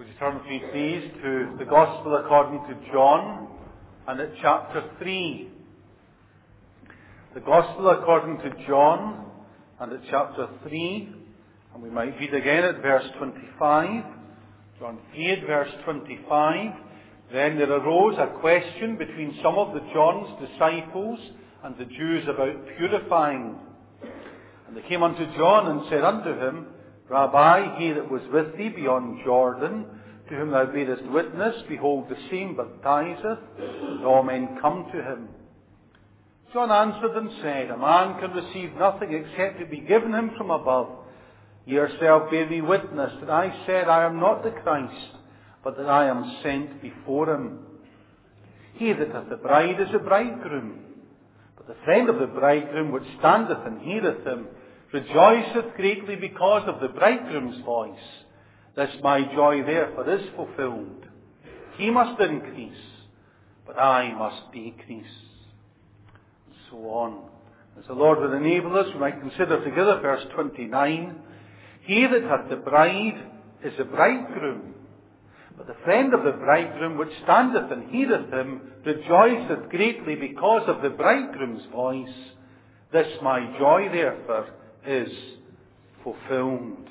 Would you turn with me, please, to the Gospel according to John, and at chapter 3. The Gospel according to John, and at chapter 3, and we might read again at verse 25. John 3 at verse 25. Then there arose a question between some of John's disciples and the Jews about purifying. And they came unto John and said unto him, Rabbi, he that was with thee beyond Jordan, to whom thou bearest witness, behold, the same baptizeth, and all men come to him. John answered and said, A man can receive nothing except it be given him from above. Ye yourself bear me witness that I said, I am not the Christ, but that I am sent before him. He that hath the bride is the bridegroom. But the friend of the bridegroom which standeth and heareth him, rejoiceth greatly because of the bridegroom's voice. This my joy therefore is fulfilled. He must increase, but I must decrease. And so on. As the Lord will enable us, we might consider together verse 29. He that hath the bride is the bridegroom. But the friend of the bridegroom which standeth and heareth him, rejoiceth greatly because of the bridegroom's voice. This my joy therefore is fulfilled.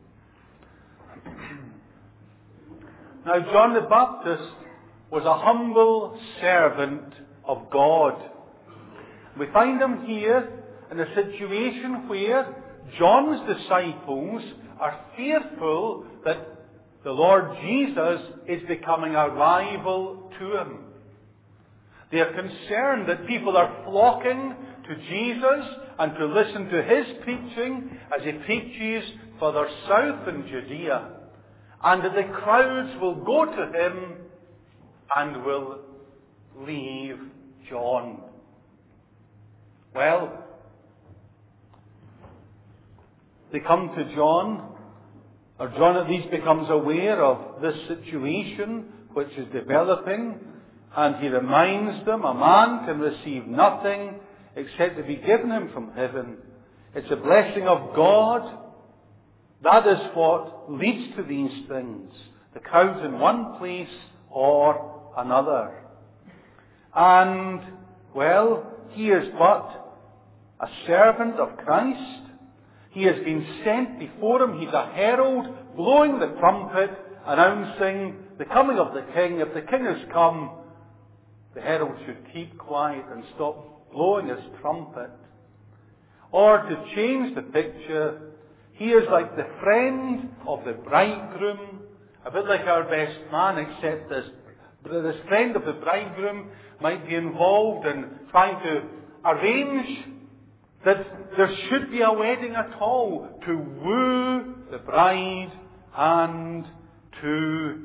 Now John the Baptist was a humble servant of God. We find him here in a situation where John's disciples are fearful that the Lord Jesus is becoming a rival to him. They are concerned that people are flocking to Jesus and to listen to his preaching as he preaches further south in Judea, and that the crowds will go to him and will leave John. Well, they come to John, or John at least becomes aware of this situation which is developing, and he reminds them a man can receive nothing except to be given him from heaven. It's a blessing of God. That is what leads to these things. The crowds in one place or another. And, well, he is but a servant of Christ. He has been sent before him. He's a herald blowing the trumpet, announcing the coming of the king. If the king has come, the herald should keep quiet and stop blowing his trumpet. Or to change the picture, he is like the friend of the bridegroom, a bit like our best man, except this friend of the bridegroom might be involved in trying to arrange that there should be a wedding at all, to woo the bride and to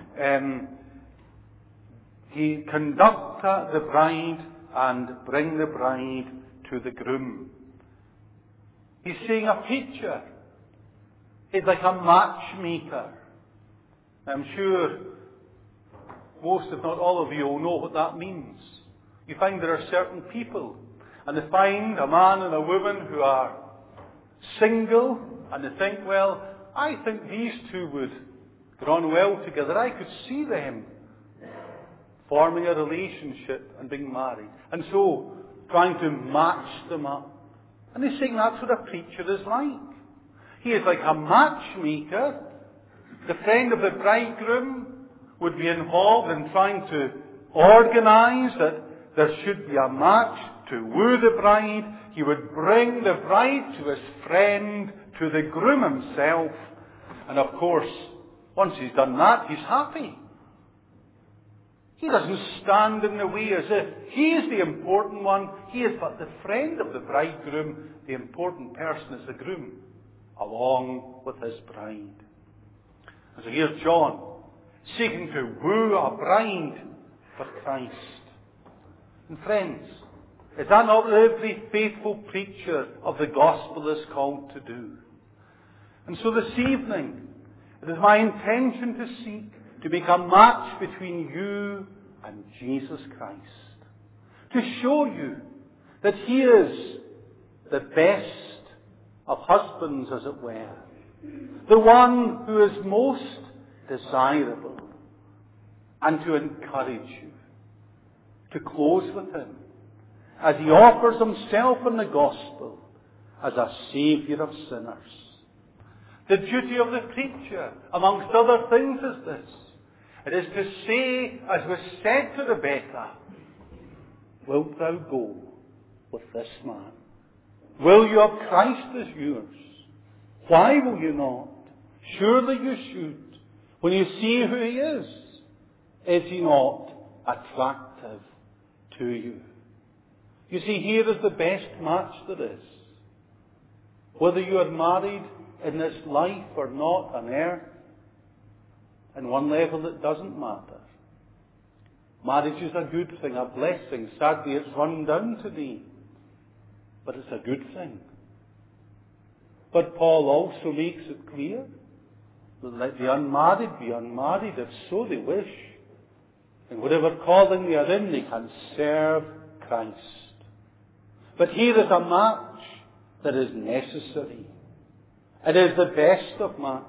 conduct the bride and bring the bride to the groom. He's seeing a picture. He's like a matchmaker. I'm sure most, if not all of you, will know what that means. You find there are certain people, and they find a man and a woman who are single, and they think, well, I think these two would get on well together. I could see them forming a relationship and being married. And so, trying to match them up. And he's saying that's what a preacher is like. He is like a matchmaker. The friend of the bridegroom would be involved in trying to organize that there should be a match to woo the bride. He would bring the bride to his friend, to the groom himself. And of course, once he's done that, he's happy. He doesn't stand in the way as if he is the important one. He is but the friend of the bridegroom. The important person is the groom, along with his bride. And so here's John, seeking to woo a bride for Christ. And friends, is that not what every faithful preacher of the gospel is called to do? And so this evening, it is my intention to seek to make a match between you and Jesus Christ. To show you that He is the best of husbands, as it were. The one who is most desirable, and to encourage you to close with Him as He offers Himself in the gospel as a Saviour of sinners. The duty of the preacher, amongst other things, is this. It is to say, as was said to Rebekah, wilt thou go with this man? Will you have Christ as yours? Why will you not? Surely you should. When you see who He is He not attractive to you? You see, here is the best match there is. Whether you are married in this life or not on earth, in one level it doesn't matter. Marriage is a good thing, a blessing. Sadly, it's run down today. But it's a good thing. But Paul also makes it clear that let the unmarried be unmarried if so they wish. In whatever calling they are in, they can serve Christ. But here is a match that is necessary. It is the best of matches.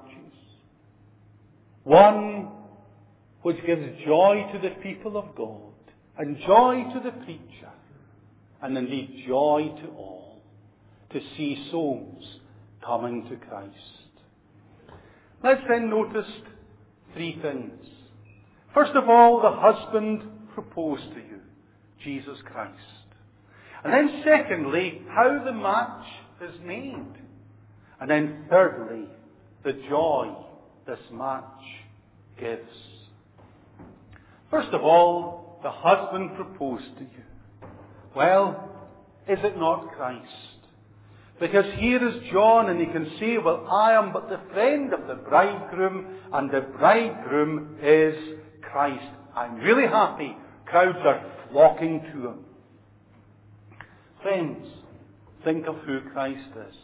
One which gives joy to the people of God, and joy to the preacher, and indeed joy to all, to see souls coming to Christ. Let's then notice three things. First of all, the husband proposed to you, Jesus Christ. And then secondly, how the match is made. And then thirdly, the joy this match gives. First of all, the husband proposed to you. Well, is it not Christ? Because here is John, and he can say, well, I am but the friend of the bridegroom, and the bridegroom is Christ. I'm really happy. Crowds are flocking to him. Friends, think of who Christ is.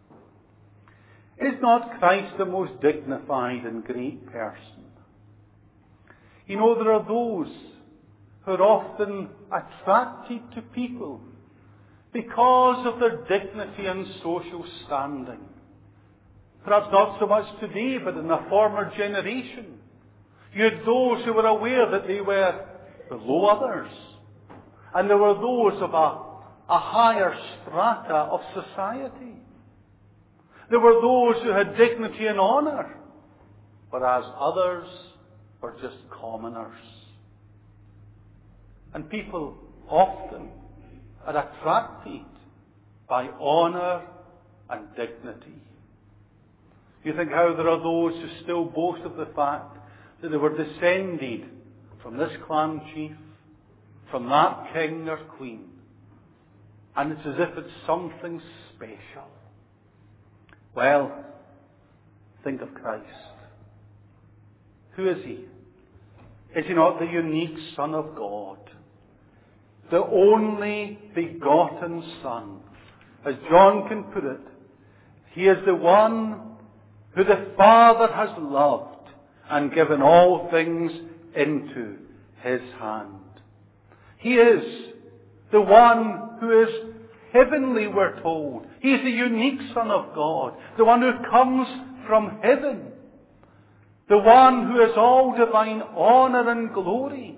Is not Christ the most dignified and great person? You know, there are those who are often attracted to people because of their dignity and social standing. Perhaps not so much today, but in a former generation. You had those who were aware that they were below others. And there were those of a higher strata of society. There were those who had dignity and honour, whereas others were just commoners. And people often are attracted by honour and dignity. You think how there are those who still boast of the fact that they were descended from this clan chief, from that king or queen. And it's as if it's something special. Well, think of Christ. Who is He? Is He not the unique Son of God? The only begotten Son. As John can put it, He is the one who the Father has loved and given all things into His hand. He is the one who is heavenly, we're told. He is the unique Son of God. The one who comes from heaven. The one who has all divine honour and glory.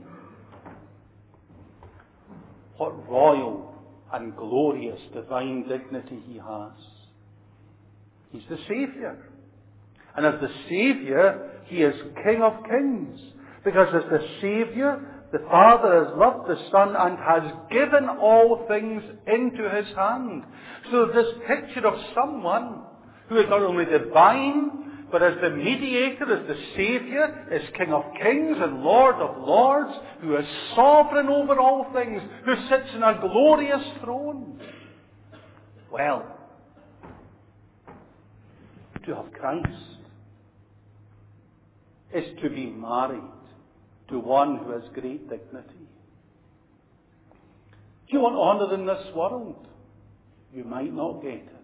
What royal and glorious divine dignity He has. He's the Saviour. And as the Saviour, He is King of Kings. Because as the Saviour, the Father has loved the Son and has given all things into His hand. So this picture of someone who is not only divine, but as the mediator, as the Saviour, is King of Kings and Lord of Lords, who is sovereign over all things, who sits in a glorious throne. Well, to have Christ is to be married to one who has great dignity. Do you want honour in this world? You might not get it.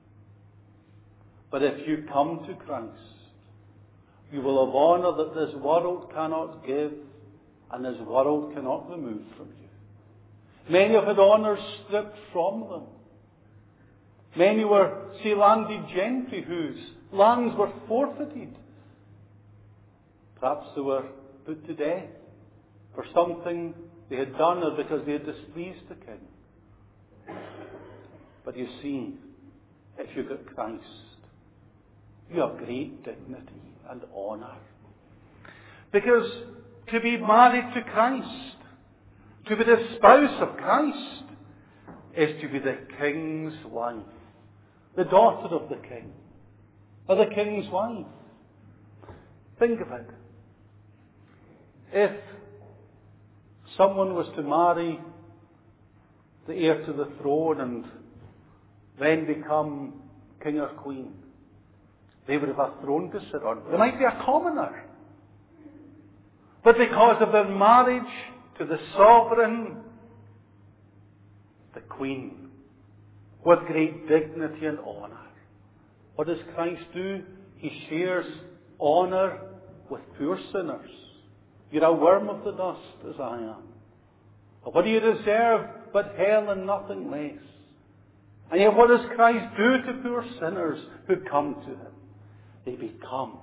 But if you come to Christ, you will have honour that this world cannot give and this world cannot remove from you. Many have had honours stripped from them. Many were, say, landed gentry whose lands were forfeited. Perhaps they were put to death for something they had done or because they had displeased the king. But you see, if you've got Christ, you have great dignity and honour. Because to be married to Christ, to be the spouse of Christ, is to be the king's wife, the daughter of the king, or the king's wife. Think of it. If someone was to marry the heir to the throne and then become king or queen, they would have a throne to sit on. They might be a commoner. But because of their marriage to the sovereign, the queen, with great dignity and honour. What does Christ do? He shares honour with poor sinners. You're a worm of the dust, as I am. But what do you deserve but hell and nothing less? And yet what does Christ do to poor sinners who come to Him? They become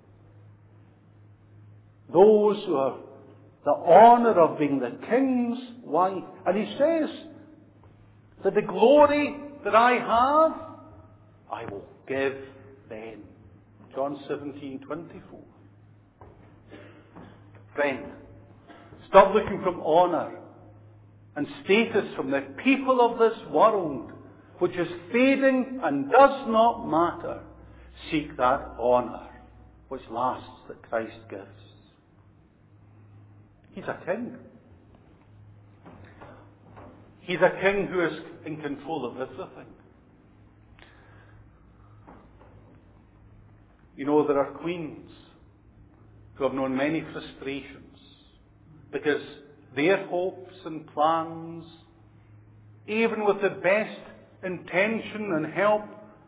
those who have the honour of being the king's wife. And He says that the glory that I have, I will give them. John 17:24. Friend, stop looking from honour and status from the people of this world, which is fading and does not matter. Seek that honour which lasts, that Christ gives. He's a king. He's a king who is in control of everything. You know, there are queens who have known many frustrations because their hopes and plans, even with the best intention and help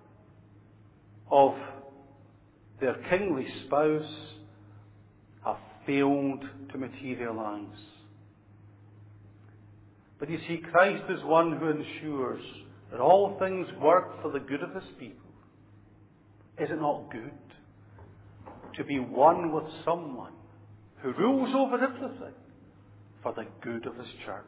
of their kingly spouse, have failed to materialize. But you see, Christ is one who ensures that all things work for the good of His people. Is it not good to be one with someone who rules over everything for the good of His church?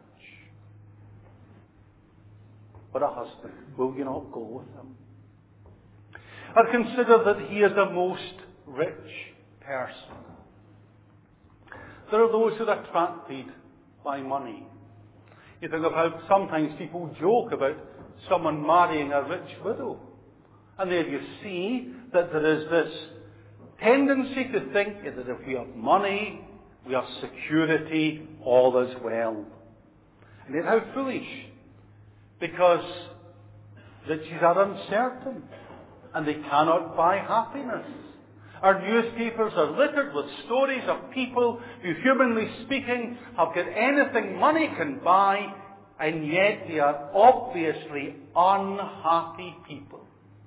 But a husband, will you not go with him? Or consider that he is a most rich person. There are those who are attracted by money. You think of how sometimes people joke about someone marrying a rich widow. And there you see that there is this tendency to think that if we have money, we have security, all is well. And yet how foolish. Because riches are uncertain and they cannot buy happiness. Our newspapers are littered with stories of people who, humanly speaking, have got anything money can buy, and yet they are obviously unhappy people.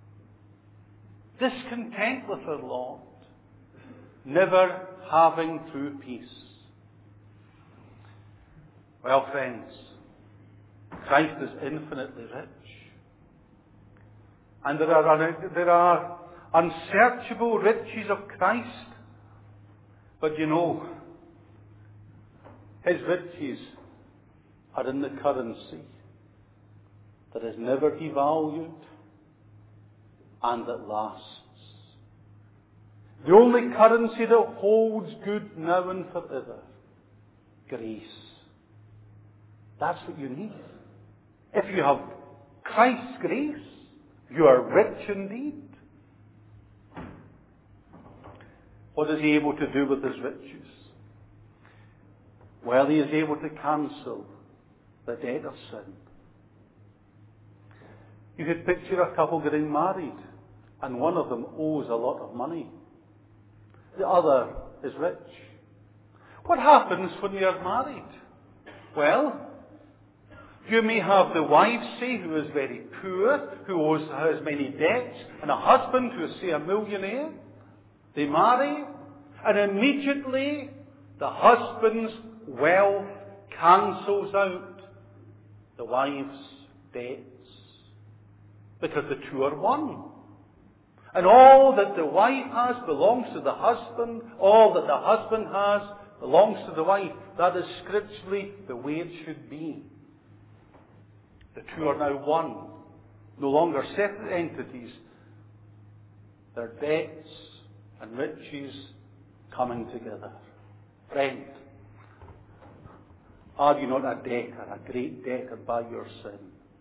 Discontent with their lot, never having true peace. Well, friends, Christ is infinitely rich. And there are unsearchable riches of Christ. But you know, His riches are in the currency that is never devalued and that lasts. The only currency that holds good now and forever. Grace. That's what you need. If you have Christ's grace, you are rich indeed. What is He able to do with His riches? Well, He is able to cancel the debt of sin. You could picture a couple getting married, and one of them owes a lot of money. The other is rich. What happens when you are married? Well, you may have the wife, say, who is very poor, who has many debts, and a husband who is, say, a millionaire. They marry, and immediately the husband's wealth cancels out the wife's debts. Because the two are one. And all that the wife has belongs to the husband. All that the husband has belongs to the wife. That is scripturally the way it should be. The two are now one. No longer separate entities. Their debts and riches coming together. Friend, are you not a debtor, a great debtor by your sin?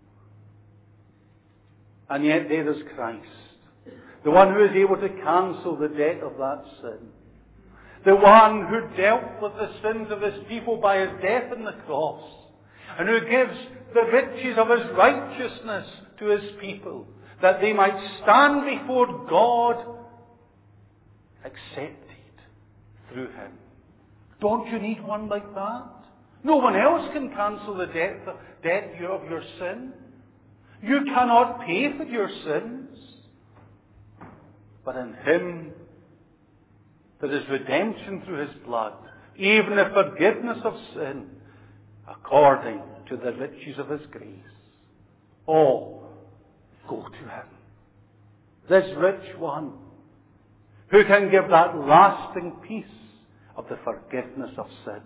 And yet there is Christ, the one who is able to cancel the debt of that sin. The one who dealt with the sins of his people by his death on the cross. And who gives the riches of his righteousness to his people, that they might stand before God accepted through him. Don't you need one like that? No one else can cancel the debt of your sin. You cannot pay for your sins. But in him there is redemption through his blood, even a forgiveness of sin, according to the riches of his grace. Oh, go to him. This rich one, who can give that lasting peace of the forgiveness of sin.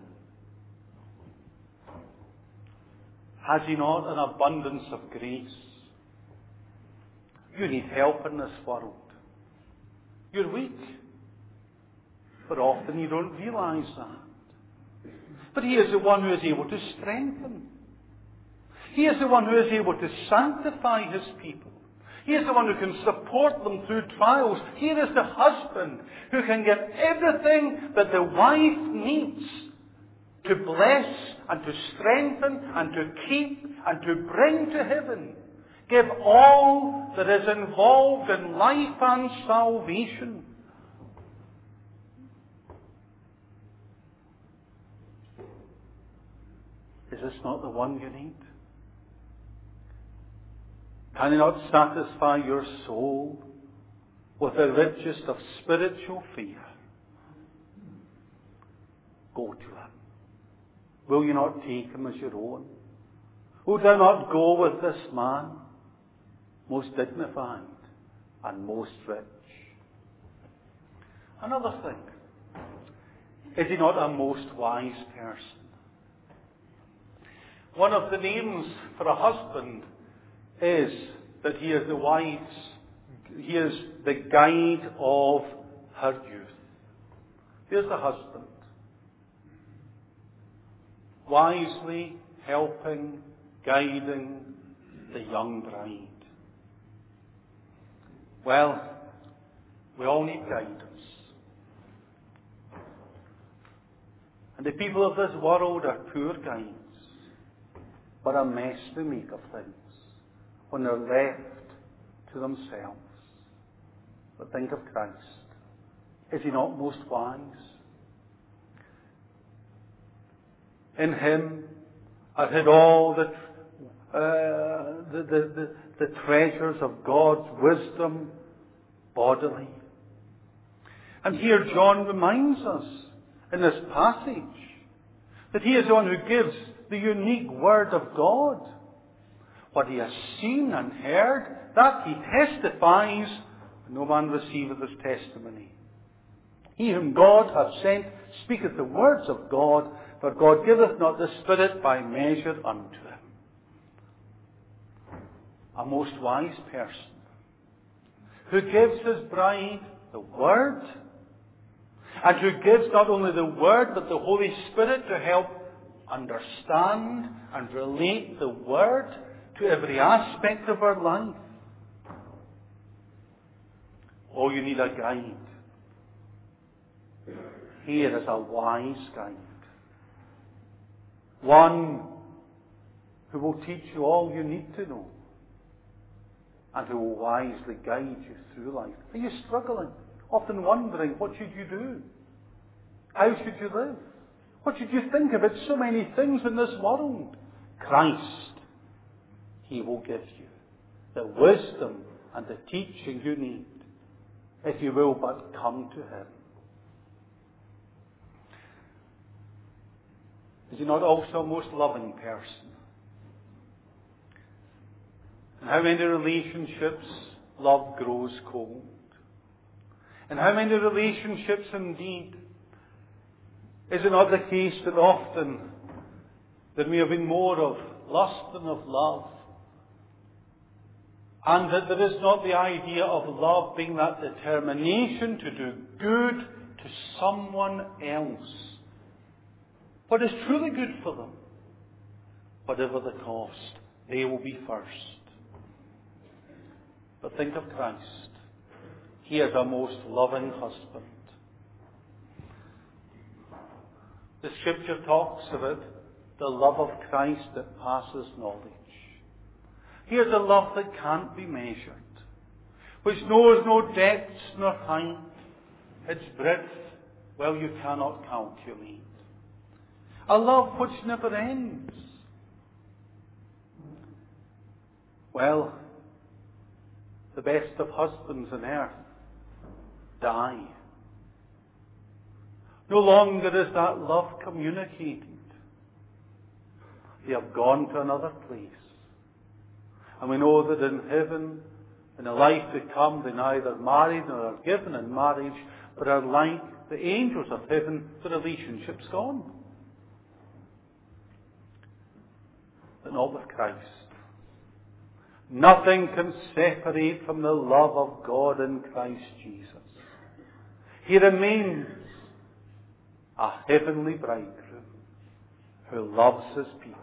Has he not an abundance of grace? You need help in this world. You're weak. But often you don't realize that. But he is the one who is able to strengthen. He is the one who is able to sanctify his people. He is the one who can support them through trials. Here is the husband who can give everything that the wife needs to bless and to strengthen and to keep and to bring to heaven. Give all that is involved in life and salvation. Is this not the one you need? Can you not satisfy your soul with the richest of spiritual fear? Go to him. Will you not take him as your own? Oh, do not go with this man, most dignified and most rich. Another thing, is he not a most wise person? One of the names for a husband is that he is he is the guide of her youth. Here's the husband, wisely helping, guiding the young bride. Well, we all need guidance. And the people of this world are poor guides. What a mess they make of things when they're left to themselves. But think of Christ. Is he not most wise? In him are hid all the treasures of God's wisdom bodily. And here John reminds us in this passage that he is the one who gives the unique word of God. What he has seen and heard, that he testifies, and no man receiveth his testimony. He whom God hath sent speaketh the words of God, for God giveth not the Spirit by measure unto him. A most wise person, who gives his bride the Word, and who gives not only the Word, but the Holy Spirit to help understand and relate the Word to every aspect of our life. Oh, you need a guide. Here is a wise guide. One who will teach you all you need to know, and who will wisely guide you through life. Are you struggling? Often wondering, what should you do? How should you live? What should you think about so many things in this world? Christ, he will give you the wisdom and the teaching you need, if you will but come to him. Is he not also a most loving person? And how many relationships love grows cold? And how many relationships indeed? Is it not the case that often there may have been more of lust than of love? And that there is not the idea of love being that determination to do good to someone else. What is truly good for them, whatever the cost, they will be first. But think of Christ. He is a most loving husband. The Scripture talks about the love of Christ that passes knowledge. Here's a love that can't be measured, which knows no depths nor height. Its breadth, well, you cannot calculate. A love which never ends. Well, the best of husbands on earth die. No longer is that love communicated. They have gone to another place. And we know that in heaven, in the life to come, they neither marry nor are given in marriage, but are like the angels of heaven, the relationship's gone. But not with Christ. Nothing can separate from the love of God in Christ Jesus. He remains a heavenly bridegroom who loves his people.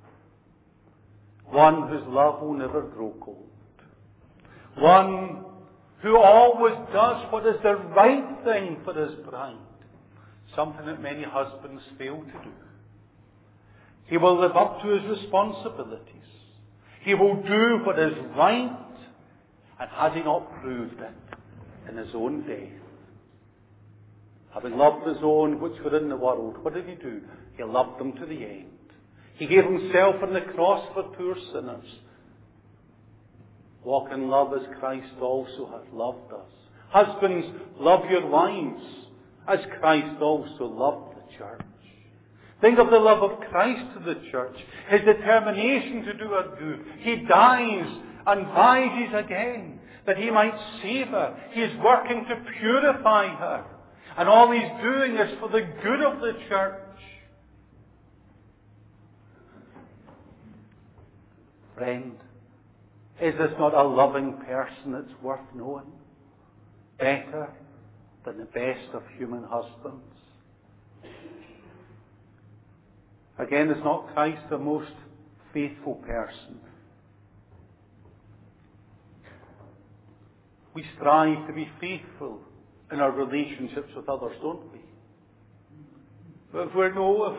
One whose love will never grow cold. One who always does what is the right thing for his bride. Something that many husbands fail to do. He will live up to his responsibilities. He will do what is right. And has he not proved it in his own death? Having loved his own which were in the world, what did he do? He loved them to the end. He gave himself on the cross for poor sinners. Walk in love as Christ also hath loved us. Husbands, love your wives as Christ also loved the church. Think of the love of Christ to the church. His determination to do her good. He dies and rises again that he might save her. He is working to purify her. And all he's doing is for the good of the church. Friend, is this not a loving person that's worth knowing? Better than the best of human husbands? Again, is not Christ the most faithful person? We strive to be faithful in our relationships with others, don't we? But we know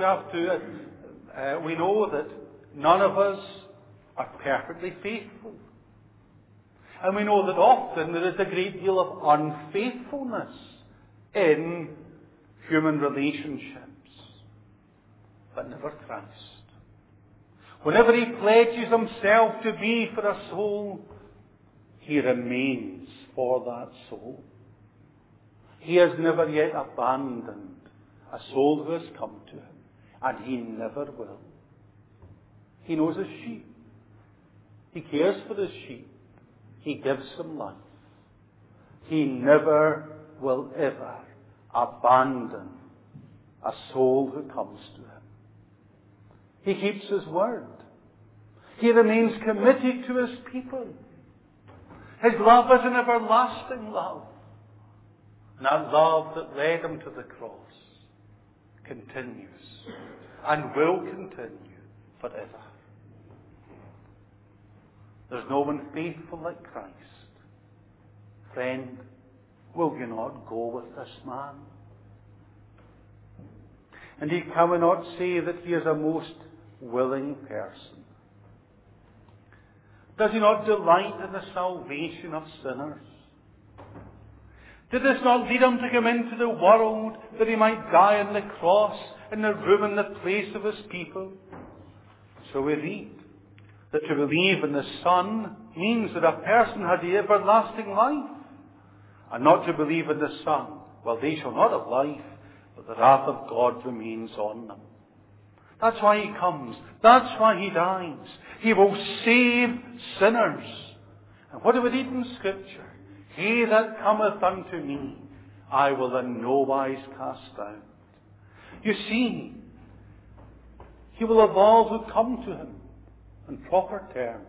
that none of us are perfectly faithful. And we know that often there is a great deal of unfaithfulness in human relationships. But never Christ. Whenever he pledges himself to be for a soul, he remains for that soul. He has never yet abandoned a soul who has come to him. And he never will. He knows his sheep. He cares for his sheep. He gives them life. He never will ever abandon a soul who comes to him. He keeps his word. He remains committed to his people. His love is an everlasting love. And that love that led him to the cross continues and will continue forever. There's no one faithful like Christ. Friend, will you not go with this man? Indeed, can we not say that he is a most willing person? Does he not delight in the salvation of sinners? Did this not lead him to come into the world that he might die on the cross in the room and the place of his people? So we read that to believe in the Son means that a person has the everlasting life. And not to believe in the Son, well, they shall not have life, but the wrath of God remains on them. That's why he comes. That's why he dies. He will save sinners. And what do we read in Scripture? He that cometh unto me I will in no wise cast out. You see, He will have all who come to Him on proper terms.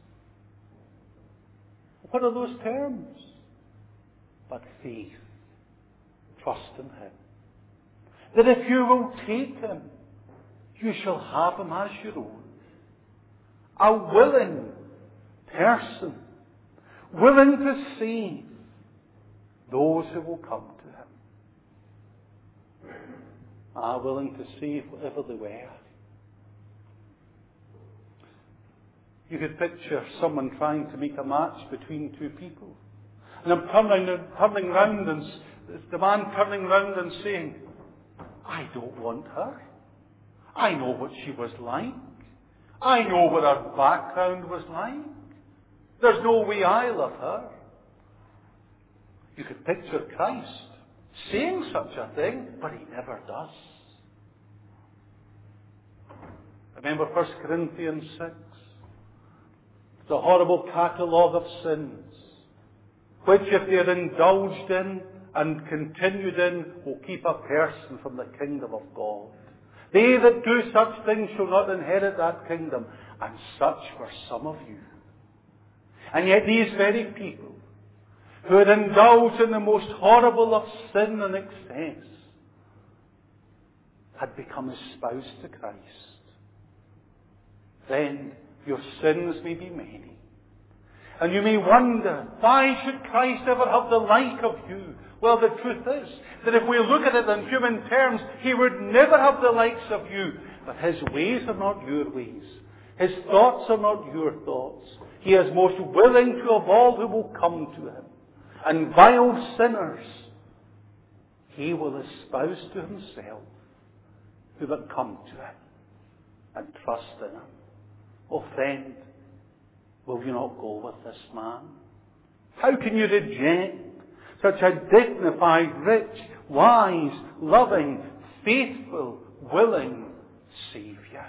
What are those terms? But faith. Trust in Him. That if you will take Him, you shall have Him as your own. A willing person, willing to save those who will come to Him. Are willing to save whatever they were. You could picture someone trying to make a match between two people. And I'm turning round and the man turning round and saying, I don't want her. I know what she was like. I know what her background was like. There's no way I love her. You could picture Christ saying such a thing, but He never does. Remember 1 Corinthians 6? The horrible catalogue of sins, which if they are indulged in and continued in, will keep a person from the kingdom of God. They that do such things shall not inherit that kingdom, and such were some of you. And yet these very people, who had indulged in the most horrible of sin and excess, had become espoused to Christ. Then your sins may be many. And you may wonder, why should Christ ever have the like of you? Well, the truth is that if we look at it in human terms, He would never have the likes of you. But His ways are not your ways. His thoughts are not your thoughts. He is most willing to have all who will come to Him. And vile sinners, He will espouse to Himself who will come to Him and trust in Him. Oh friend, will you not go with this man? How can you reject such a dignified, rich, wise, loving, faithful, willing Saviour?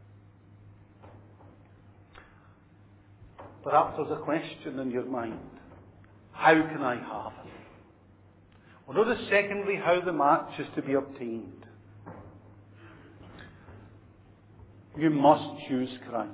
Perhaps there's a question in your mind. How can I have Him? Well, notice secondly how the match is to be obtained. You must choose Christ.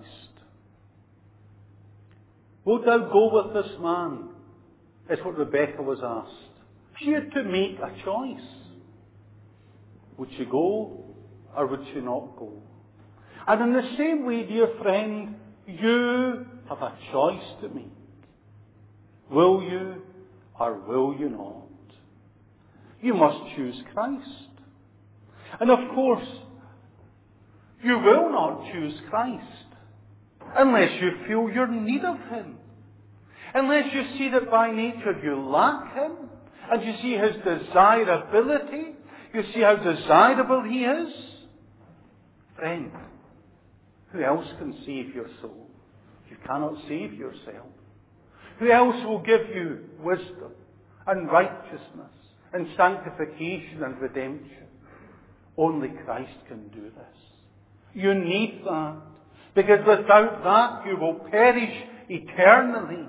Wilt thou go with this man? Is what Rebecca was asked. She had to make a choice. Would she go or would she not go? And in the same way, dear friend, you have a choice to make. Will you or will you not? You must choose Christ. And of course, you will not choose Christ unless you feel your need of Him. Unless you see that by nature you lack Him, and you see His desirability, you see how desirable He is. Friend, who else can save your soul? You cannot save yourself. Who else will give you wisdom and righteousness and sanctification and redemption? Only Christ can do this. You need that. Because without that you will perish eternally.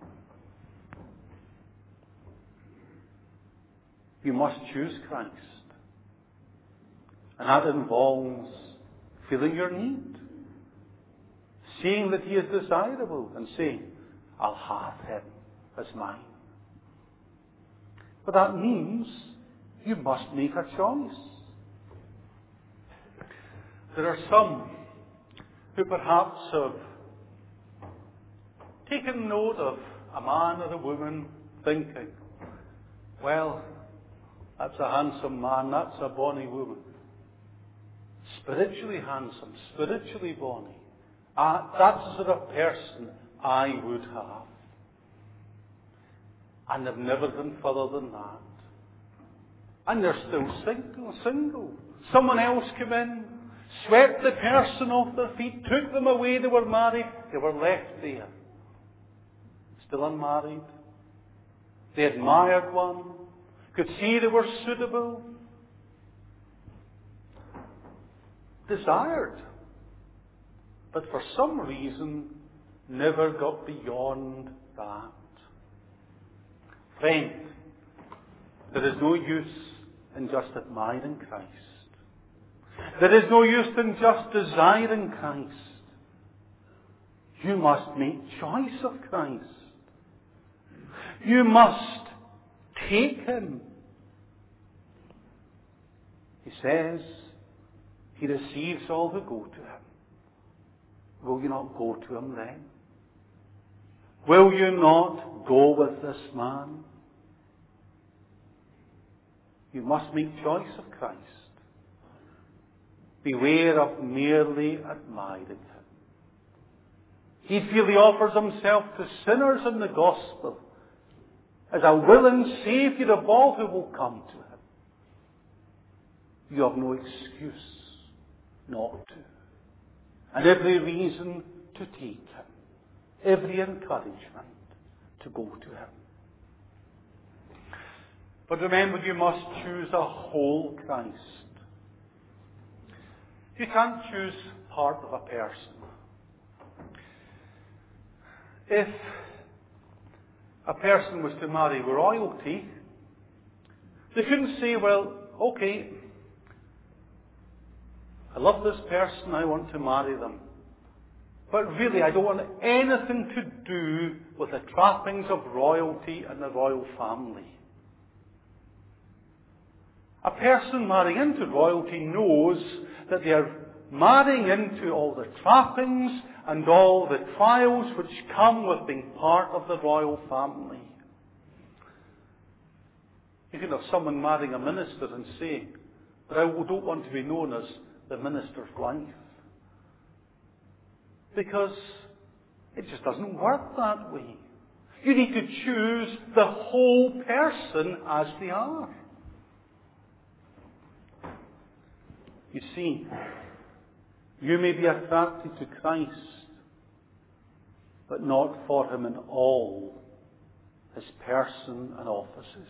You must choose Christ. And that involves feeling your need. Seeing that He is desirable and saying, I'll have Him as mine. But that means you must make a choice. There are some who perhaps have taken note of a man or a woman thinking, well, that's a handsome man, that's a bonny woman. Spiritually handsome, spiritually bonny. That's the sort of person I would have. And they've never gone further than that. And they're still single. Someone else came in, swept the person off their feet, took them away, they were married, they were left there. Still unmarried. They admired one, could see they were suitable, desired, but for some reason never got beyond that. Friend, There is no use in just admiring Christ. There is no use in just desiring Christ. You must make choice of Christ. You must take Him. He says He receives all who go to Him. Will you not go to Him then? Will you not go with this man? You must make choice of Christ. Beware of merely admiring Him. He freely offers Himself to sinners in the gospel as a willing Saviour of all who will come to Him. You have no excuse not to. And every reason to take Him. Every encouragement to go to Him. But remember, you must choose a whole Christ. You can't choose part of a person. If a person was to marry royalty, they couldn't say, well, okay, I love this person, I want to marry them. But really, I don't want anything to do with the trappings of royalty and the royal family. A person marrying into royalty knows that they are marrying into all the trappings and all the trials which come with being part of the royal family. You can have someone marrying a minister and say, but I don't want to be known as the minister's wife. Because it just doesn't work that way. You need to choose the whole person as they are. You see, you may be attracted to Christ, but not for Him in all His person and offices.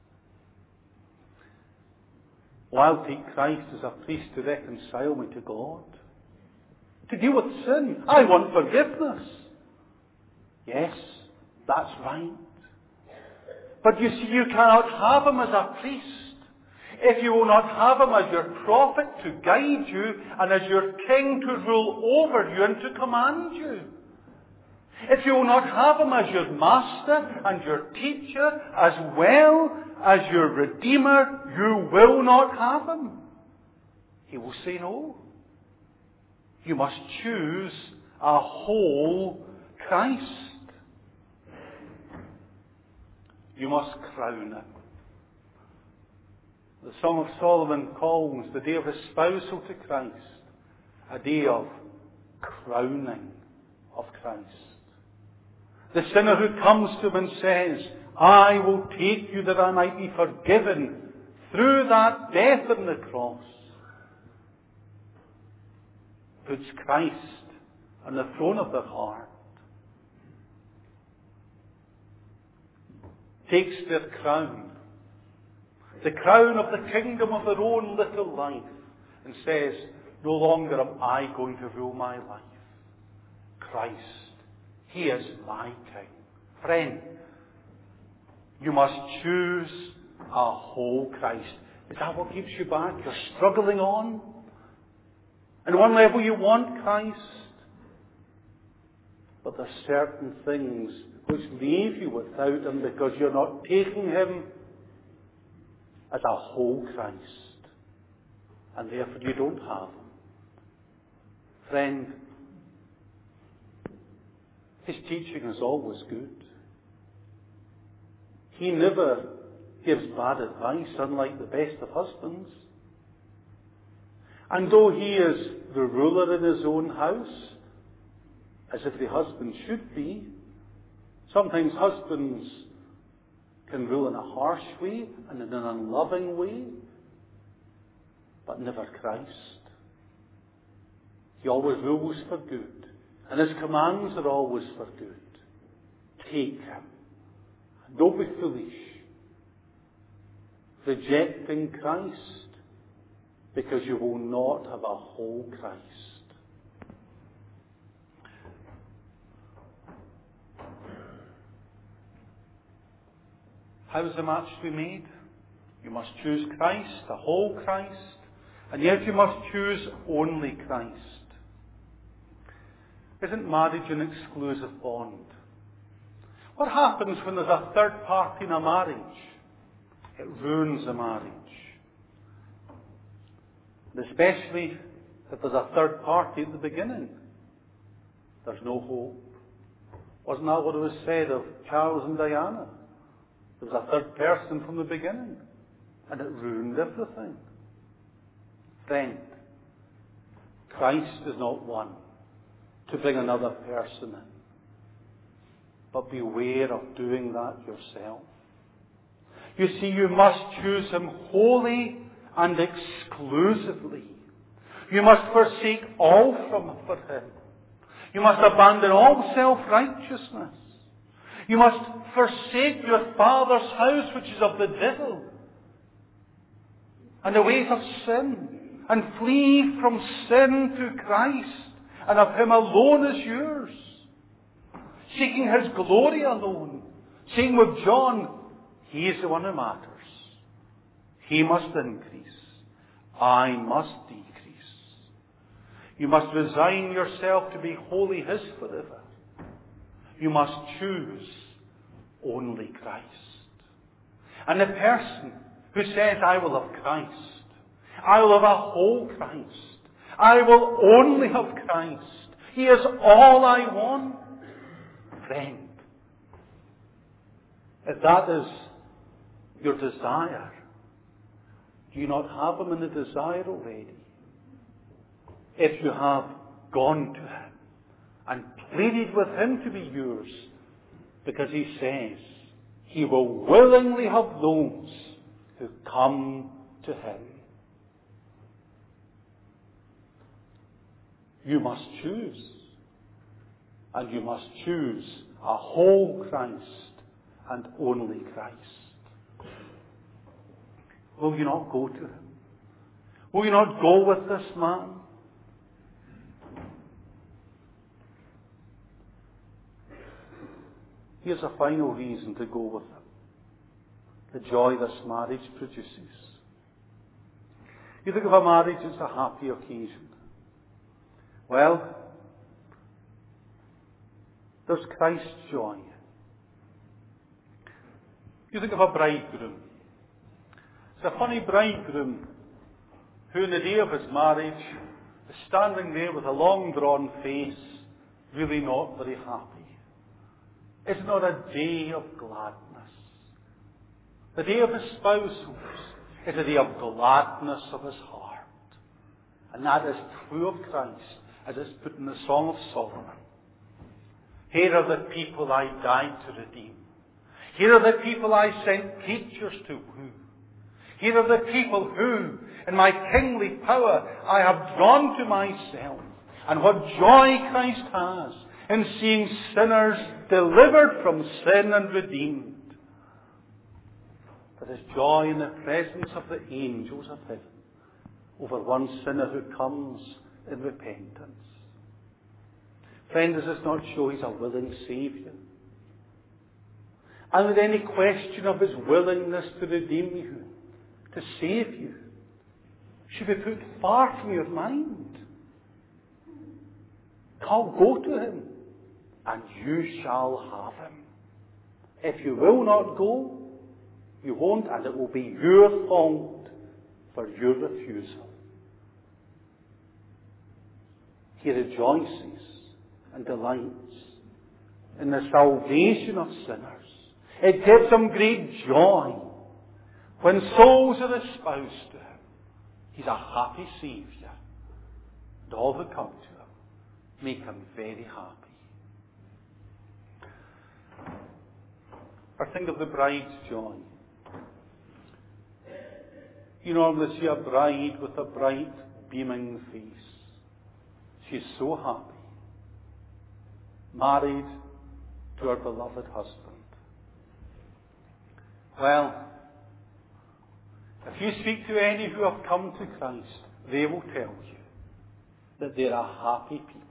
Well, I'll take Christ as a priest to reconcile me to God. To deal with sin. I want forgiveness. Yes, that's right. But you see, you cannot have Him as a priest if you will not have Him as your prophet to guide you and as your king to rule over you and to command you. If you will not have Him as your master and your teacher as well as your redeemer, you will not have Him. He will say no. You must choose a whole Christ. You must crown Him. The Song of Solomon calls the day of espousal to Christ a day of crowning of Christ. The sinner who comes to Him and says, I will take you that I might be forgiven through that death on the cross, puts Christ on the throne of their heart, takes their crown, the crown of the kingdom of their own little life, and says, no longer am I going to rule my life. Christ, He is my King. Friend, you must choose a whole Christ. Is that what keeps you back? You're struggling on? On one level you want Christ, but there are certain things which leave you without Him because you're not taking Him as a whole Christ. And therefore you don't have Him. Friend, His teaching is always good. He never gives bad advice, unlike the best of husbands. And though He is the ruler in His own house, as every husband should be, sometimes husbands can rule in a harsh way and in an unloving way, but never Christ. He always rules for good, and His commands are always for good. Take Him. Don't be foolish, rejecting Christ, because you will not have a whole Christ. How is the match to be made? You must choose Christ, the whole Christ, and yet you must choose only Christ. Isn't marriage an exclusive bond? What happens when there's a third party in a marriage? It ruins the marriage. And especially if there's a third party at the beginning. There's no hope. Wasn't that what it was said of Charles and Diana? There was a third person from the beginning. And it ruined everything. Friend, Christ is not one to bring another person in. But beware of doing that yourself. You see, you must choose Him wholly and exclusively. You must forsake all for Him. You must abandon all self-righteousness. You must forsake your father's house, which is of the devil, and the ways of sin, and flee from sin to Christ, and of Him alone is yours. Seeking His glory alone. Saying with John, He is the one who matters. He must increase. I must decrease. You must resign yourself to be wholly His forever. You must choose only Christ. And the person who says, I will have Christ, I will have a whole Christ, I will only have Christ, He is all I want. Friend, if that is your desire, do you not have Him in the desire already? If you have gone to Him and pleaded with Him to be yours, because He says He will willingly have those who come to Him. You must choose. And you must choose a whole Christ and only Christ. Will you not go to Him? Will you not go with this man? Here's a final reason to go with Him. The joy this marriage produces. You think of a marriage as a happy occasion. Well, there's Christ's joy. You think of a bridegroom. It's a funny bridegroom who, in the day of his marriage, is standing there with a long drawn face, really not very happy. It's not a day of gladness. The day of his spousals is a day of gladness of his heart. And that is true of Christ, as is put in the Song of Solomon. Here are the people I died to redeem. Here are the people I sent preachers to woo. Here are the people who, in my kingly power, I have drawn to myself. And what joy Christ has in seeing sinners delivered from sin and redeemed. There is joy in the presence of the angels of heaven over one sinner who comes in repentance. Friend, does this not show He's a willing Saviour? And with any question of His willingness to redeem you, to save you, should be put far from your mind. Go to Him, and you shall have Him. If you will not go, you won't, and it will be your fault for your refusal. He rejoices and delights in the salvation of sinners. It gives Him great joy when souls are espoused to Him. He's a happy Saviour. And all who come to Him make Him very happy. Or think of the bride's joy. You normally see a bride with a bright, beaming face. She's so happy. Married to her beloved husband. Well, if you speak to any who have come to Christ, they will tell you that they are happy people.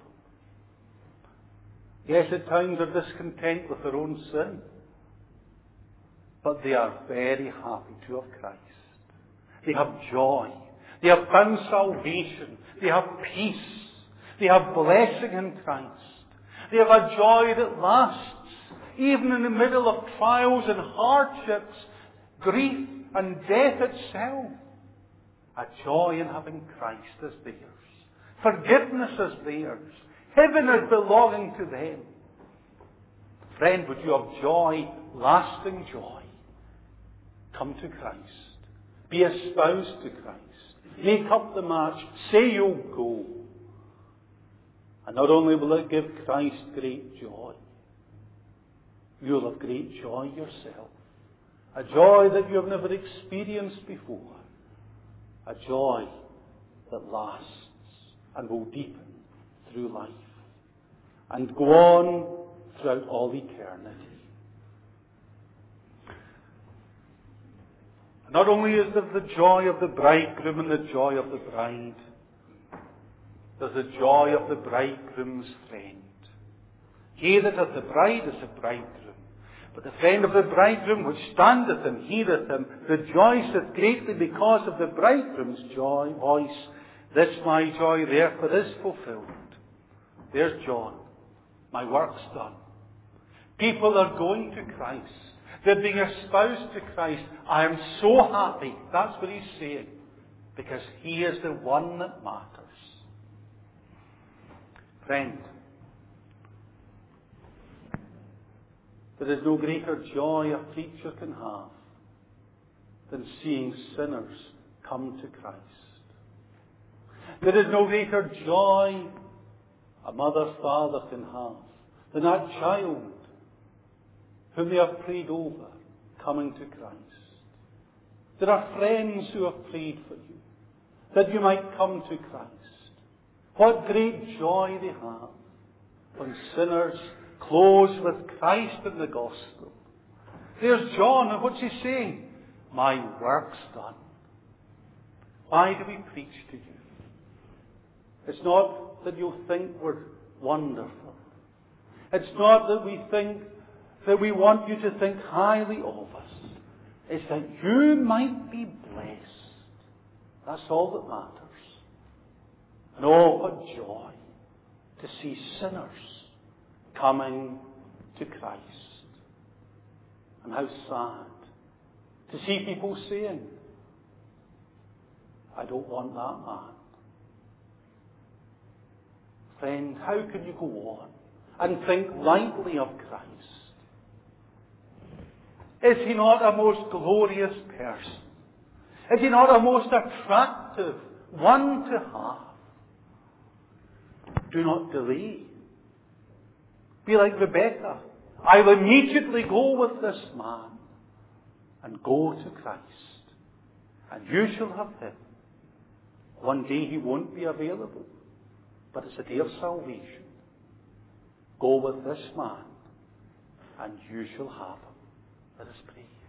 Yes, at times they're discontent with their own sin, but they are very happy to have Christ. They have joy. They have found salvation. They have peace. They have blessing in Christ. They have a joy that lasts, even in the middle of trials and hardships, grief and death itself. A joy in having Christ as theirs. Forgiveness as theirs. Heaven as belonging to them. Friend, would you have joy, lasting joy? Come to Christ. Be espoused to Christ. Make up the match. Say you'll go. And not only will it give Christ great joy, you'll have great joy yourself. A joy that you have never experienced before. A joy that lasts and will deepen through life and go on throughout all eternity. Not only is there the joy of the bridegroom and the joy of the bride, there's the joy of the bridegroom's friend. He that hath the bride is a bridegroom. But the friend of the bridegroom which standeth and heareth him rejoiceth greatly because of the bridegroom's voice. This my joy therefore is fulfilled. There's John. My work's done. People are going to Christ. They're being espoused to Christ. I am so happy. That's what he's saying. Because he is the one that matters. Friend, there is no greater joy a preacher can have than seeing sinners come to Christ. There is no greater joy a mother, father can have than that child whom they have prayed over coming to Christ. There are friends who have prayed for you that you might come to Christ. What great joy they have when sinners close with Christ in the gospel. There's John, and what's he saying? My work's done. Why do we preach to you? It's not that you'll think we're wonderful. It's not that we think that we want you to think highly of us. It's that you might be blessed. That's all that matters. And oh, what joy to see sinners coming to Christ. And how sad to see people saying, I don't want that man. Friend, how can you go on and think lightly of Christ? Is he not a most glorious person? Is he not a most attractive one to have? Do not delay. Be like Rebecca. I will immediately go with this man and go to Christ. And you shall have him. One day he won't be available, but it's a day of salvation. Go with this man and you shall have him. Let us pray.